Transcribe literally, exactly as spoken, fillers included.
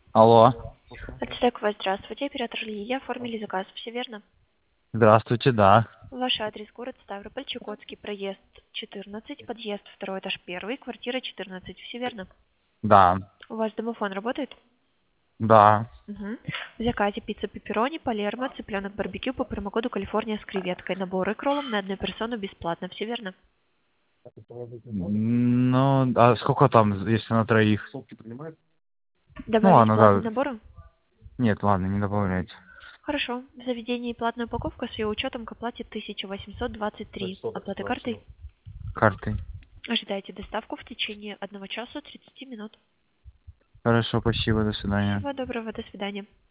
Алло. Ацтек, вас здравствуйте. Оператор Лилия. Оформили заказ. Все верно? Здравствуйте, да. Ваш адрес город Ставрополь, Чукотский, проезд четырнадцать, подъезд второй этаж первый, квартира четырнадцать. Все верно? Да. У вас домофон работает? Да. Угу. В заказе пицца пепперони, палермо, цыпленок барбекю по промокоду Калифорния с креветкой. Набор и кроллом на одну персону бесплатно. Все верно? Ну, а сколько там, если на троих? Ну Добавить ладно, платный да. набор? Нет, ладно, не добавляйте. Хорошо. В заведении платная упаковка с ее учетом к оплате тысяча восемьсот двадцать три. Оплата картой? Картой. Ожидайте доставку в течение одного часа тридцати минут. Хорошо, спасибо, до свидания. Всего доброго, до свидания.